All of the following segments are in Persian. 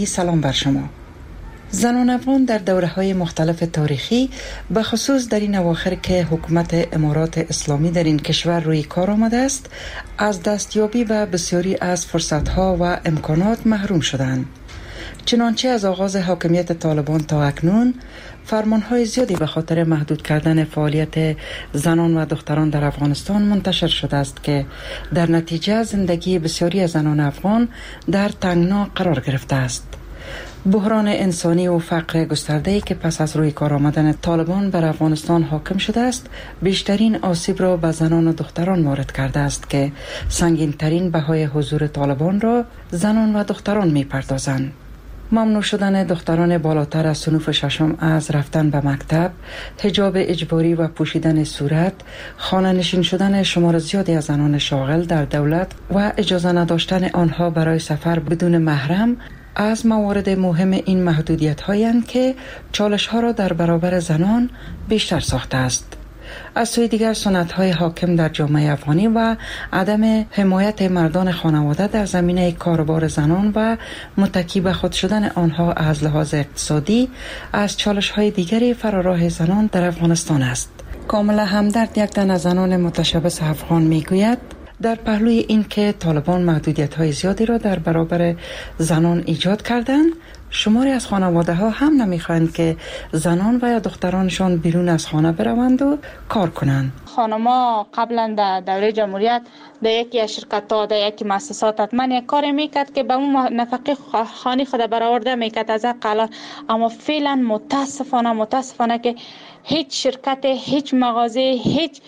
سلام بر شما. زنان افغان در دوره‌های مختلف تاریخی به خصوص در این اواخر که حکومت امارات اسلامی در این کشور روی کار آمده است، از دستیابی به بسیاری از فرصت‌ها و امکانات محروم شدند. چنانچه از آغاز حاکمیت طالبان تا اکنون فرمان‌های زیادی به خاطر محدود کردن فعالیت زنان و دختران در افغانستان منتشر شده است که در نتیجه زندگی بسیاری از زنان افغان در تنگنا قرار گرفته است. بحران انسانی و فقر گسترده‌ای که پس از روی کار آمدن طالبان بر افغانستان حاکم شده است، بیشترین آسیب را به زنان و دختران وارد کرده است که سنگین ترین بهای حضور طالبان را زنان و دختران می‌پردازند. ممنوع شدن دختران بالاتر از صنوف ششم از رفتن به مکتب، حجاب اجباری و پوشیدن صورت، خانه نشین شدن شمار زیادی از زنان شاغل در دولت و اجازه نداشتن آنها برای سفر بدون محرم از موارد مهم این محدودیت هایند که چالش ها را در برابر زنان بیشتر ساخته است. از سوی دیگر سنت های حاکم در جامعه افغانی و عدم حمایت مردان خانواده در زمینه کاروبار زنان و متکی به خود شدن آنها از لحاظ اقتصادی از چالش های دیگری فراراه زنان در افغانستان است. کاملا همدرد یک تن از زنان متشبث افغان میگوید در پهلوی این که طالبان محدودیت های زیادی را در برابر زنان ایجاد کردند، شماری از خانواده ها هم نمیخواهند که زنان و یا دخترانشان بیرون از خانه بروند و کار کنند. خانما قبلا در دوره جمهوریت در یکی از شرکت ها در یکی مؤسسات حتما یک کار میکرد که به اون نفقه خانه خود برآورده میکرد از اقلا، اما فعلا متاسفانه که هیچ شرکت، هیچ مغازه، هیچ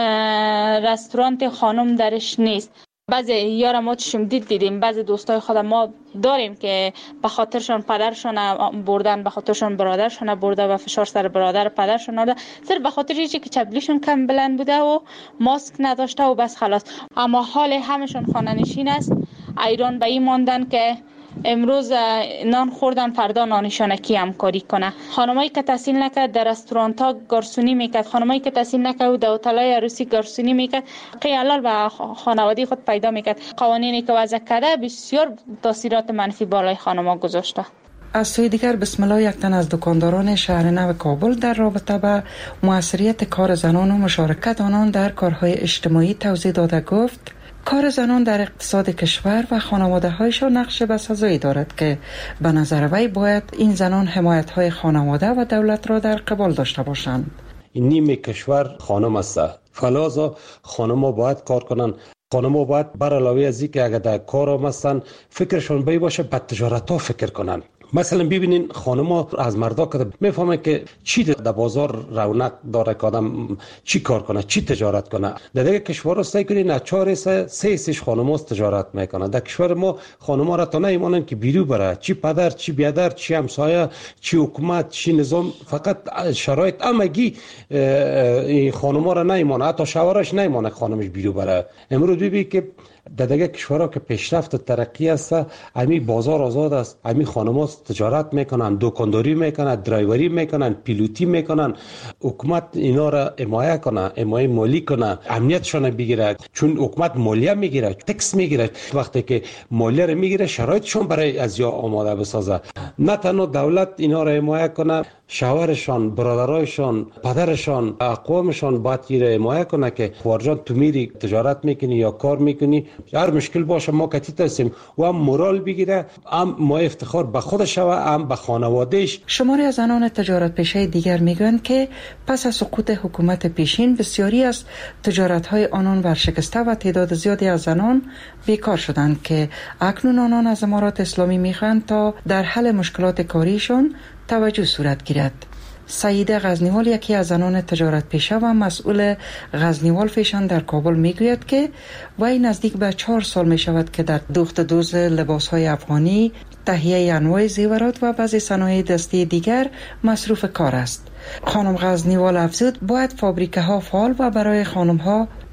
رستوران خانم درش نیست. بعضی یارا ما چشم دیدیم، بعضی دوستای خود ما داریم که به خاطرشان پدرشان بردن، به خاطرشان برادرشان برده و فشار سر برادر پدرشان آورده، صرف به خاطر اینکه چپلیشون کم بلند بوده و ماسک نداشته و بس خلاص. اما حال همشون خانه نشین است. ایران به این ماندن که امروز نان خوردن فردا نانشان کی همکاری کنه. خانمایی که تحصیل نکرد در رستوران ها گارسونی میکرد، خانمایی که تحصیل نکرد در هتل‌های عروسی گارسونی میکرد، حلال به خانواده خود پیدا میکرد. قوانینی که وضع کرده بسیار تاثیرات منفی بالای خانم‌ها گذاشته. از سوی دیگر بسم الله یک تن از دکانداران شهر نو کابل در رابطه به موثریت کار زنان و مشارکت آنان در کارهای اجتماعی توضیح داده گفت: کار زنان در اقتصاد کشور و خانواده هایشان نقش بسزایی دارد که به نظر وی باید این زنان حمایت های خانواده و دولت را در قبال داشته باشند. این نیم کشور خانم است، فلازا خانم ها باید کار کنند. خانم ها باید بر علاوه از اینکه اگر در کار هم هستن فکرشون بی باشه به تجارت ها فکر کنن. مثلا ببینین خانم‌ها از مردا که میفهمن که چی در بازار رونق داره که آدم چی کار کنه، چی تجارت کنه. در دیگه کشورها سعی کنین از 4 سه خانم‌ها تجارت میکنن. در کشور ما خانم‌ها را تا نمیمونن که بیرو بره، چی پدر، چی بیادر، چی همسایه، چی حکومت، چی نظام، فقط شرایط همگی این خانم‌ها را نمیمونه، حتی شوهرش نمیمونه خانمش بیرو بره. امروز ببین که در دیگه کشورها که پیشرفت و ترقی است، امی بازار آزاد است، امی خانم‌ها تجارت میکنن، دکانداری میکنن، درایوری میکنن، پیلوتی میکنن. حکومت اینا را حمایت کنه، حمایت مالی کنه، امنیتشون بگیره، چون حکومت مالیه میگیره، تکس میگیره. وقتی که مالیه رو میگیره شرایطشون برای از یا آماده بسازه. نه تنها دولت اینا را حمایت کنه، شوهرشان، برادرایشان، پدرشان، اقوامشان باید ایره حمایت کنه که خواهرجان تو میری تجارت میکنی یا کار میکنی، هر مشکل باشه ما کتیت هستیم، و هم مورال بگیره، هم ما افتخار به خودش و هم به خانوادهش. شماری از زنان تجارت پیشه دیگر میگویند که پس از سقوط حکومت پیشین بسیاری از تجارت‌های آنان ورشکسته و تعداد زیادی از زنان بیکار شدند که اکنون آنان از امارات اسلامی میخواهند تا در حل مشکلات کاریشان توجه صورت گیرد. سعیده غزنیوال یکی از زنان تجارت پیشه و مسئول غزنیوال فیشن در کابل میگوید که وی نزدیک به 4 سال می شود که در دوخت دوز لباس های افغانی، تهیه انواع زیورات و بعضی صنایع دستی دیگر مصروف کار است. خانم غزنیوال افزود باید فابریکه ها فعال و برای خانم ها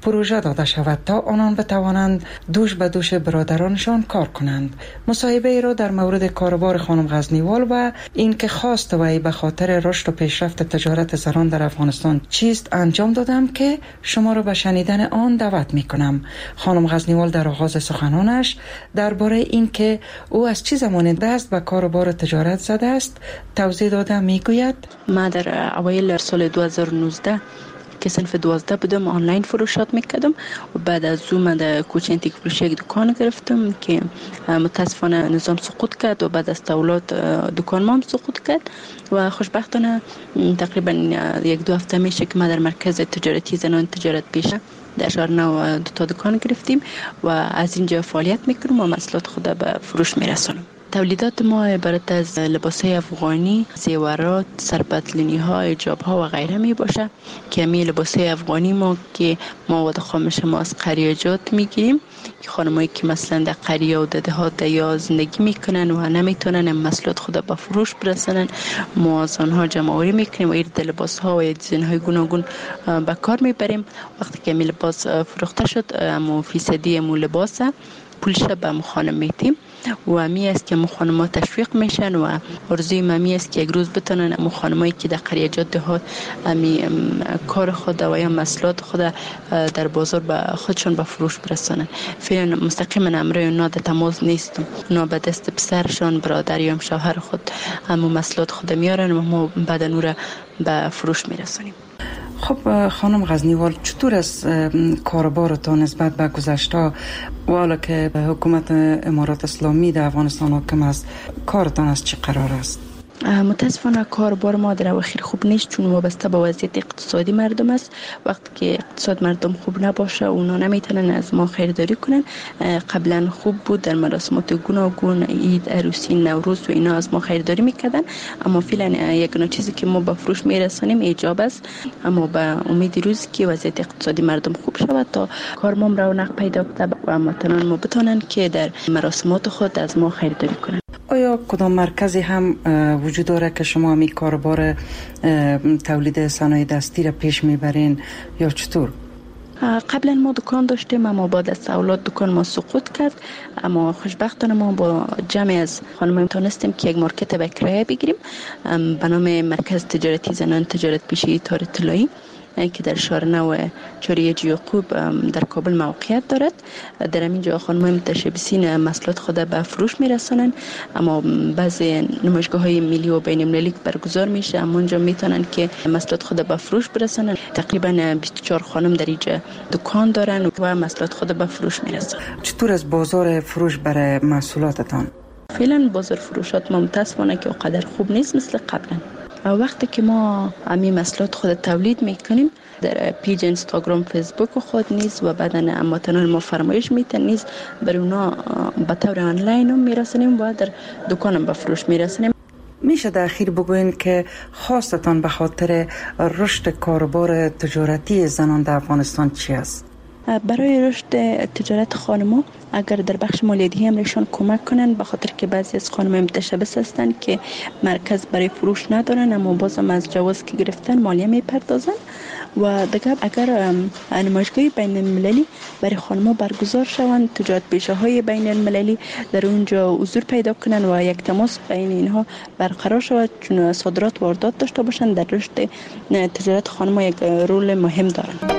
پروژه داده شود تا آنان بتوانند دوش به دوش برادرانشان کار کنند. مصاحبه را در مورد کاروبار خانم غزنیوال و اینکه خواست وی به خاطر رشد و پیشرفت تجارت زنان در افغانستان چیست انجام دادم که شما را به شنیدن آن دعوت می کنم. خانم غزنیوال در آغاز سخنانش درباره اینکه او از چه زمان دست به کاروبار تجارت زده است توضیح داده می گوید: ما در اوایل سال 2019 که صنف 12 بودم آنلاین فروشات میکردم و بعد از زوم در کوچه انتیک فروشی یک دکان گرفتم که متاسفانه نظام سقوط کرد و بعد از تولد دکان ما هم سقوط کرد و خوشبختانه تقریبا یک دو هفته میشه که ما در مرکز تجارتی زنان تجارت پیشه در شهر نو دو تا دکان گرفتیم و از اینجا فعالیت میکنم و محصولات خود به فروش میرسونم. تولیدات ما عبارت از لباس‌های افغانی، زیورات، سرپتلینی‌ها، حجاب‌ها و غیره می باشه که می لباس‌های افغانی ما که مواد خامش ما از قریاجات میگیریم که خانمایی که مثلا در قریه و دهات یا زندگی میکنن و نمیتونن محصولات خود به فروش برسونن، ما از آنها جمع‌آوری میکنیم و این لباس‌ها و دیزاین‌های گوناگون به کار میبریم. وقتی که می لباس فروخته شد اما فیصدی مو لباس پولش به خانم میتیم و امی است که خانم‌ها تشویق میشن و آرزوی ممی است که یک روز بتونن خانمایی که در قریه‌جات دهات امی کار خود و یا محصولات خود در بازار به خودشون به فروش برسونن. فعلا مستقیما امروی اونا در تماس نیستم، اونا به دست پسرشان، برادر یا شوهر خود اما محصولات خود میارن و ما بعد نور به فروش میرسونیم. خب خانم غزنیوال، چطور از کاروبارتان نسبت به گذشته و حالا که حکومت امارات اسلامی در افغانستان حاکم است کارتان از چه قرار است؟ متاسفانه کاروبار ما در اواخر خوب نیست چون وابسته به وضعیت اقتصادی مردم است. وقتی که اقتصاد مردم خوب نباشه اونا نمیتونن از ما خریداری کنن. قبلا خوب بود، در مراسمات گوناگون، عید، عروسی، نوروز و اینا از ما خریداری میکردن، اما فعلا یک چیزی که ما به فروش میرسانیم ایجاب است. اما به امید روزی که وضعیت اقتصادی مردم خوب شود تا کار ما رونق پیدا کنه و هموطنان ما بتونن که در مراسمات خود از ما خریداری کنن. آیا کدام مرکزی هم وجود داره که شما می کاروبار تولید صنایع دستی را پیش میبرین یا چطور؟ قبلا ما دکان داشتیم اما بعد از تولد دکان ما سقوط کرد، اما خوشبختانه ما با جمعی از خانم‌ها تونستیم که یک مارکت به کرایه بگیریم به نام مرکز تجارتی زنان تجارت پیشه تار طلایی که در شهر نو چوریه یعقوب در کابل موقعیت دارد. در همینجا خانم‌های متشبثین محصولات خود به فروش میرسانند، اما بعضی نمایشگاه‌های ملی و بین‌المللی برگزار میشه اما اونجا میتونن که محصولات خود به فروش برسانند. تقریبا 24 خانم در اینجا دکان دارن و محصولات خود به فروش میرسانند. چطور از بازار فروش برای محصولاتتان؟ فعلا بازار فروشات ما متاسفانه که اونقدر خوب نیست مثل قبلا. وقتی که ما همین محصولات خود تولید میکنیم در پیج اینستاگرام، فیسبوک خود نیز و بعدا هموطنان ما فرمایش میتن نیز بر اونا به طور آنلاین هم میرسونیم و در دکانم به فروش میرسونیم. میشه در اخیر بگوین که خواستتان به خاطر رشد کاروبار تجارتی زنان در افغانستان چی است؟ برای رشد تجارت خانم‌ها اگر در بخش مالیاتی هم ایشان کمک کنن، به خاطر که بعضی از خانم‌ها متشبث هستند که مرکز برای فروش ندارن اما بازم از جواز که گرفتن مالیه میپردازن و دیگه اگر نمایشگاه بین المللی برای خانم‌ها برگزار شوند، تجارت پیشه‌های بین المللی در اونجا حضور پیدا کنن و یک تماس بین اینها برقرار شود چون صادرات و واردات داشته باشند، در رشد تجارت خانم‌ها یک رول مهم دارند.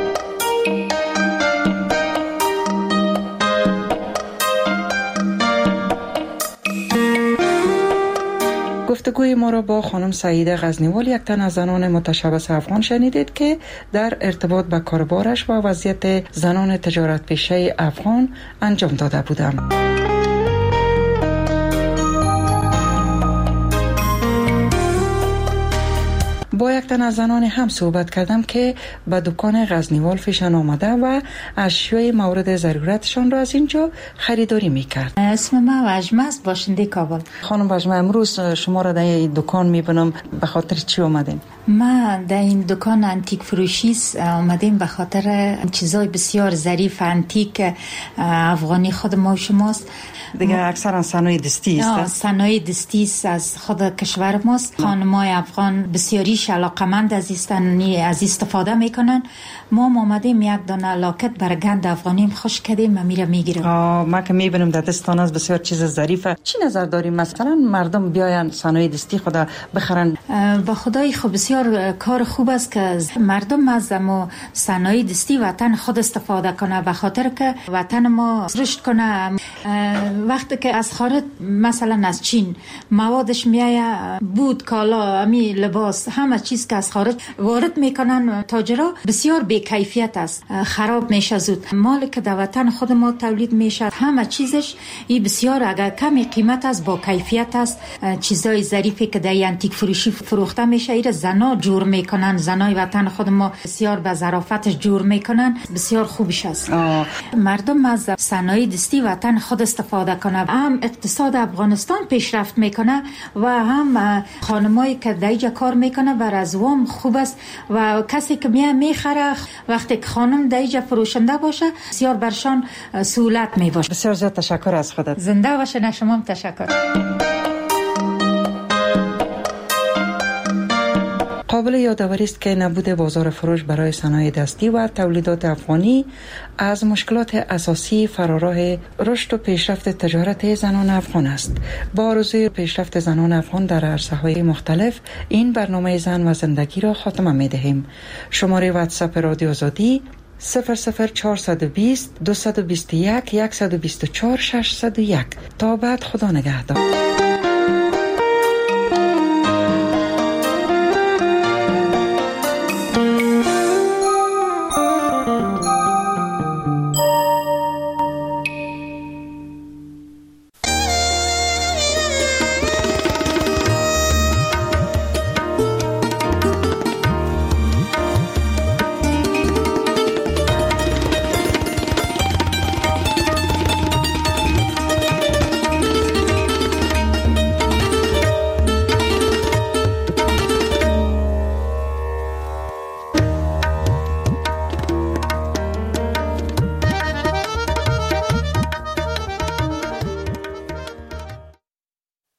گفتگوی ما را با خانم سعیده غزنیوال، یک تن از زنان متشبث افغان شنیدید که در ارتباط با کاربارش و وضعیت زنان تجارت پیشه افغان انجام داده بودند. با یک تن از زنان هم صحبت کردم که به دکان غزنیوال پیشان آمده و اشیای مورد ضرورتشان را از اینجا خریداری میکرد. اسم من وجمه است، باشنده کابل. خانم وجمه، امروز شما را در این دکان میبینم، به خاطر چی آمدین؟ ما در این دکان انتیک فروشی آمدیم به خاطر چیزای بسیار ظریف انتیک افغانی خود ما و شماست. دیگه اکثرا صنایع دستی است. صنایع دستی است از خود کشور ماست. خانم‌های افغان بسیاریش علاقه علاقمند از استفاده میکنن. ما آمدیم یک دانه لاکت بر گند افغانیم خوش کردیم میره میگیرم. ما که میبینیم در دستان از بسیار چیز ظریفه. چی نظر داریم مثلا مردم بیاین صنایع دستی خود بخرن؟ با خدای خو بسیار کار خوب است که مردم از ما صنایع دستی وطن خود استفاده کنه، به خاطر که وطن ما رشد کنه. وقتی که از خارج مثلا از چین موادش میایه، بود کالا امی لباس همه چیز که از خارج وارد میکنن تاجرها بسیار بی کیفیت است، خراب میشه زود. مالی که در وطن خود ما تولید میشه همه چیزش این بسیار اگر کمی قیمت است با کیفیت است. چیزای ظریفی که در انتیک فروشی فروخته میشه ایره زنا جور میکنن، زنای وطن خود ما بسیار به ظرافتش جور میکنن، بسیار خوبش است. مردم از صنایع دستی وطن خود استفاده کنه، هم اقتصاد افغانستان پیشرفت میکنه و هم خانمایی که دیجا کار میکنه بر از وام خوب است و کسی که میخره وقتی که خانم دیجا فروشنده باشه بسیار برشان سهولت میباشه. بسیار زیاد تشکر از خودت. زنده باشه. نه شما هم تشکر. قابل یادآوری است که نبود بازار فروش برای صنایع دستی و تولیدات افغانی از مشکلات اساسی فراراه رشد و پیشرفت تجارت زنان افغان است. با آرزوی پیشرفت زنان افغان در عرصه‌های مختلف این برنامه زن و زندگی را خاتمه می‌دهیم. شماره واتساپ رادیو آزادی 00420 221 124 601. تا بعد، خدا نگهدار.